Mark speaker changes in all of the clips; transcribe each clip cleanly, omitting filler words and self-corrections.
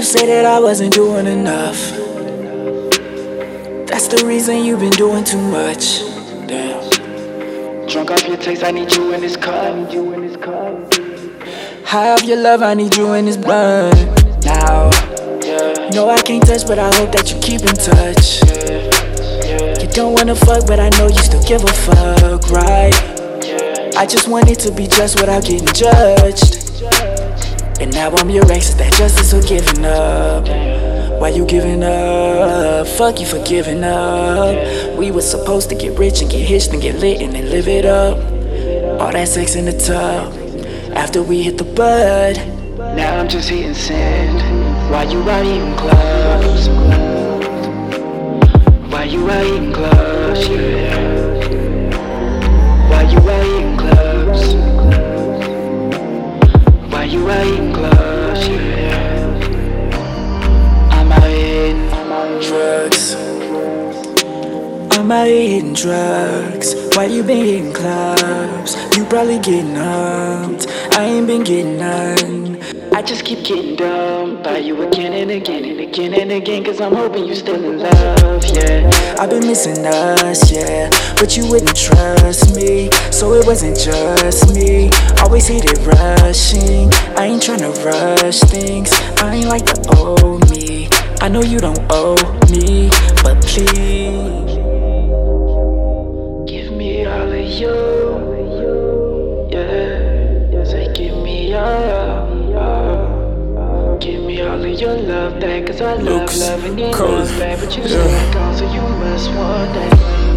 Speaker 1: say that I wasn't doing enough. That's the reason you've been doing too much. Damn. Drunk off your taste, I need you in this cup. High off your love, I need you in this blood. Now, no, I can't touch, but I hope that you keep in touch. You don't wanna fuck, but I know you still give a fuck, right? I just want it to be just without getting judged. And now I'm your ex, is that justice or giving up? Why you giving up? Fuck you for giving up. We were supposed to get rich and get hitched and get lit and then live it up. All that sex in the tub, after we hit the bud. Now I'm just hitting sand. Why you out eating clubs? Why you out eating clubs? Yeah. Why you out eating clubs? Why you out eating clubs? Yeah. I'm out hitting drugs. I'm out hitting drugs. Why you been hitting clubs? You probably getting humped. I ain't been getting none. I just keep getting dumb by you again and again and again and again. Cause I'm hoping you still in love, yeah. I've been missing us, yeah. But you wouldn't trust me, so it wasn't just me. Always hated rushing. I ain't tryna rush things. I ain't like the old me. I know you don't owe me, but please give me all of you, yeah. Say give me all. Give me all of your love back, cause I love loving you love back. But you say gone, so you must want that.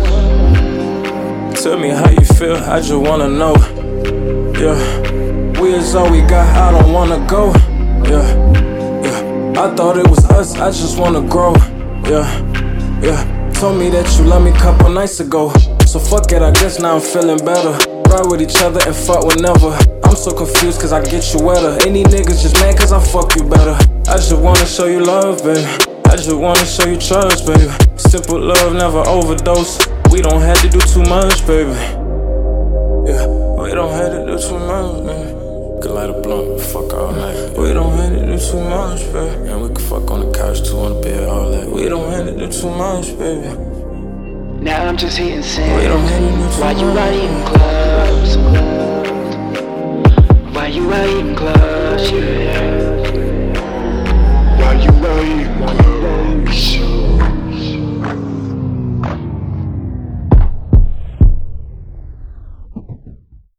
Speaker 2: Tell me how you feel, I just wanna know. Yeah, we is all we got, I don't wanna go. Yeah, I thought it was us, I just wanna grow. Yeah, told me that you love me a couple nights ago. So fuck it, I guess now I'm feeling better. Ride with each other and fuck whenever. I'm so confused cause I get you wetter. Any niggas just mad cause I fuck you better. I just wanna show you love, baby. I just wanna show you trust, baby. Simple love, never overdose. We don't have to do too much, baby. Yeah, we don't have to do too much, baby. Could light a blunt, fuck all night. We don't have to do too much, baby. And we could fuck on the couch too, on the bed, all that. We don't have to do too much, baby.
Speaker 1: Now I'm just hitting sand. Why you out eating clubs?